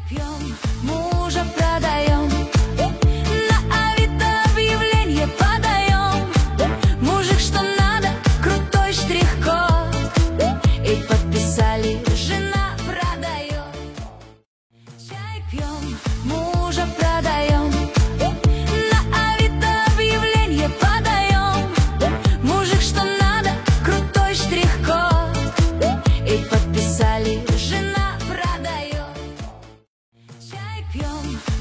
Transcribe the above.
пьем, мужа продаем, на Авито объявление подаем. Мужик, что надо, крутой штрих-код, и подписали, жена продает. Чай пьем, мужа продаем, на Авито объявление подаем. Мужик, что надо, крутой штрих-код, и подписали, жена продает. Чай пьем.